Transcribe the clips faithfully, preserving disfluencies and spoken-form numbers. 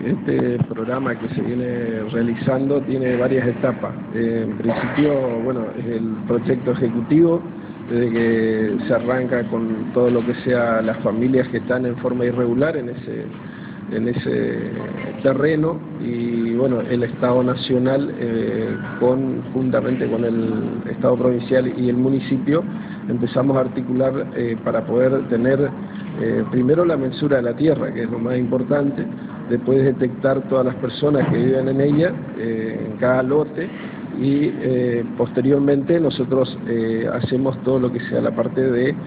este programa que se viene realizando tiene varias etapas. Eh, en principio, bueno, es el proyecto ejecutivo, desde que se arranca con todo lo que sea las familias que están en forma irregular en ese, en ese terreno, y bueno, el Estado Nacional eh, conjuntamente con el Estado Provincial y el municipio empezamos a articular eh, para poder tener eh, primero la mensura de la tierra, que es lo más importante, después detectar todas las personas que viven en ella, eh, en cada lote, y eh, posteriormente nosotros eh, hacemos todo lo que sea la parte de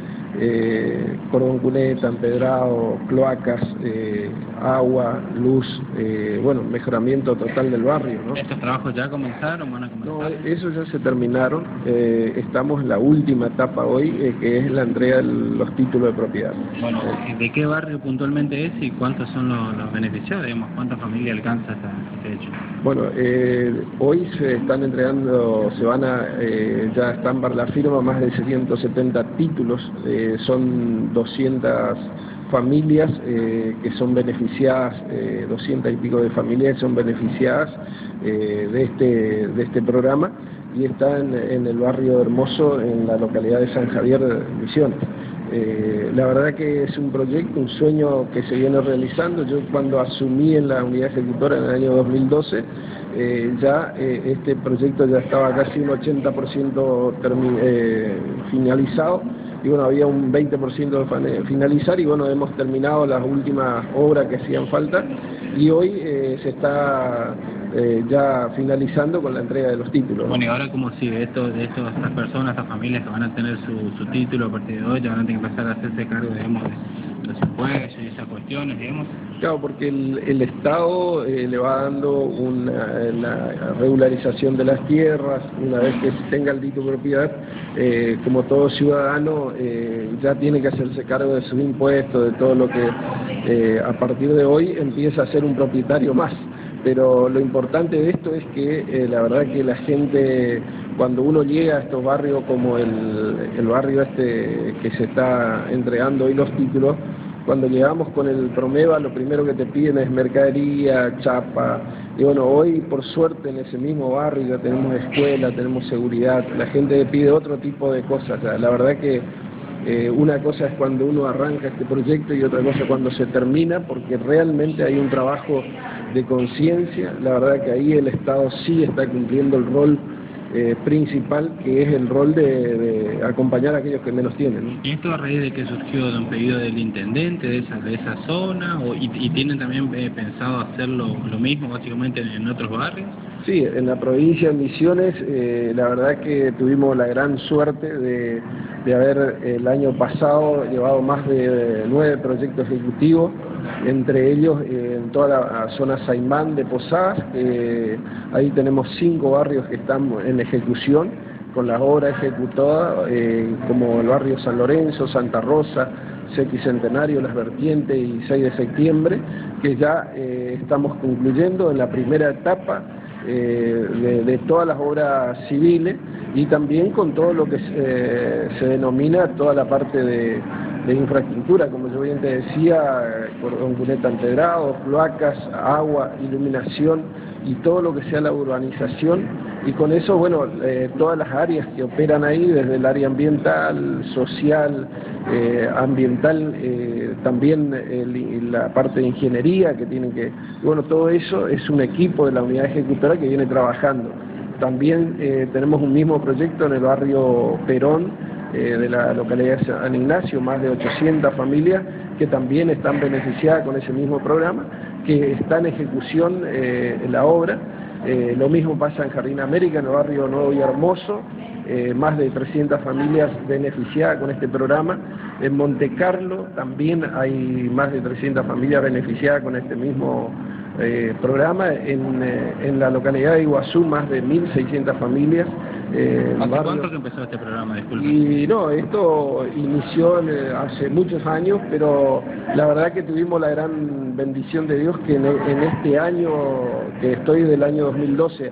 eh, cordón cuneta, empedrado, cloacas, eh, agua, luz, eh, bueno, mejoramiento total del barrio, ¿no? ¿Estos trabajos ya comenzaron? ¿Van a comenzar? No, esos ya se terminaron. Eh, estamos en la última etapa hoy, eh, que es la entrega de los títulos de propiedad. Bueno, ¿de qué barrio puntualmente es y cuántos son los, los beneficiados? Digamos, ¿cuántas familias alcanza esta, este hecho? Bueno, eh, hoy se están entregando, se van a, eh, ya están para la firma más de ciento setenta títulos, eh, son doscientas familias eh, que son beneficiadas, eh, doscientas y pico de familias que son beneficiadas eh, de, este, de este programa, y están en el barrio Hermoso, en la localidad de San Javier, Misiones. Eh, la verdad que es un proyecto, un sueño que se viene realizando. Yo cuando asumí en la unidad ejecutora en el año dos mil doce, eh, ya eh, este proyecto ya estaba casi un ochenta por ciento eh, finalizado, y bueno, había un veinte por ciento de finalizar, y bueno, hemos terminado las últimas obras que hacían falta, y hoy eh, se está eh, ya finalizando con la entrega de los títulos. Bueno, y ahora cómo sigue esto, de esto, estas personas, estas familias que van a tener su, su título a partir de hoy, ya van a tener que empezar a hacerse cargo, digamos, de los impuestos y esas cuestiones, digamos. Claro, porque el, el Estado eh, le va dando una, la regularización de las tierras. Una vez que tenga el título de propiedad, eh, como todo ciudadano, eh, ya tiene que hacerse cargo de sus impuestos, de todo lo que eh, a partir de hoy empieza a ser un propietario más. Pero lo importante de esto es que eh, la verdad que la gente, cuando uno llega a estos barrios como el, el barrio este que se está entregando hoy los títulos, cuando llegamos con el Promeva, lo primero que te piden es mercadería, chapa, y bueno, hoy por suerte en ese mismo barrio ya tenemos escuela, tenemos seguridad, la gente pide otro tipo de cosas. Ya, la verdad que eh, una cosa es cuando uno arranca este proyecto y otra cosa cuando se termina, porque realmente hay un trabajo de conciencia. La verdad que ahí el Estado sí está cumpliendo el rol Eh, principal, que es el rol de, de acompañar a aquellos que menos tienen, ¿no? ¿Y esto a raíz de que surgió de un pedido del intendente de esa, de esa zona? O, y, ¿Y tienen también eh, pensado hacerlo lo mismo básicamente en, en otros barrios? Sí, en la provincia de Misiones, eh, la verdad que tuvimos la gran suerte de, de haber el año pasado llevado más de nueve proyectos ejecutivos, entre ellos eh, en toda la zona Saimán de Posadas. Eh, ahí tenemos cinco barrios que están en ejecución, con las obras ejecutadas, eh, como el barrio San Lorenzo, Santa Rosa, Sequicentenario, Las Vertientes y seis de septiembre, que ya eh, estamos concluyendo en la primera etapa eh, de, de todas las obras civiles, y también con todo lo que eh, se denomina toda la parte de, de infraestructura, como yo bien te decía, cordón cuneta empedrado, cloacas, agua, iluminación y todo lo que sea la urbanización. Y con eso, bueno, eh, todas las áreas que operan ahí, desde el área ambiental, social, eh, ambiental, eh, también el, la parte de ingeniería que tienen que... Bueno, todo eso es un equipo de la unidad ejecutora que viene trabajando. También eh, tenemos un mismo proyecto en el barrio Perón, eh, de la localidad de San Ignacio, más de ochocientas familias que también están beneficiadas con ese mismo programa, que está en ejecución eh, en la obra. Eh, lo mismo pasa en Jardín América, en el barrio Nuevo y Hermoso, eh, más de trescientas familias beneficiadas con este programa. En Monte Carlo también hay más de trescientas familias beneficiadas con este mismo eh, programa. En, eh, en la localidad de Iguazú, más de mil seiscientas familias. Eh, ¿Hace barrio... cuánto que empezó este programa? Disculpe. Y no, esto inició eh, hace muchos años, pero la verdad que tuvimos la gran bendición de Dios que en, en este año, que estoy del año dos mil doce,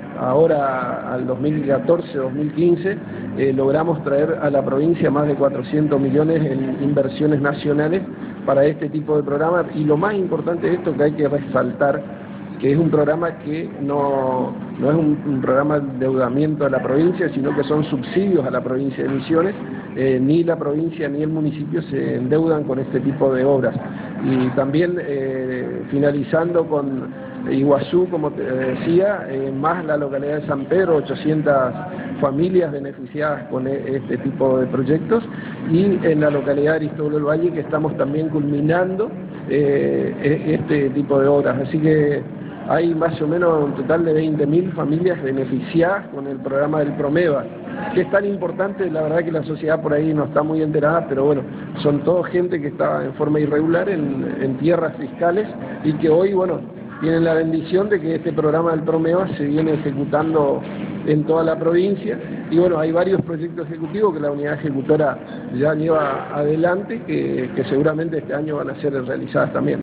ahora al dos mil catorce, dos mil quince, eh, logramos traer a la provincia más de cuatrocientos millones en inversiones nacionales para este tipo de programas. Y lo más importante de esto que hay que resaltar, que es un programa que no, no es un, un programa de endeudamiento a la provincia, sino que son subsidios a la provincia de Misiones. Eh, ni la provincia ni el municipio se endeudan con este tipo de obras. Y también eh, finalizando con Iguazú, como te decía, eh, más la localidad de San Pedro, ochocientas familias beneficiadas con este tipo de proyectos, y en la localidad de Aristóbulo del Valle, que estamos también culminando eh, este tipo de obras. Así que hay más o menos un total de veinte mil familias beneficiadas con el programa del Promeva, que es tan importante. La verdad que la sociedad por ahí no está muy enterada, pero bueno, son todo gente que está en forma irregular en, en tierras fiscales y que hoy, bueno, tienen la bendición de que este programa del Promeva se viene ejecutando en toda la provincia. Y bueno, hay varios proyectos ejecutivos que la unidad ejecutora ya lleva adelante, que, que seguramente este año van a ser realizadas también.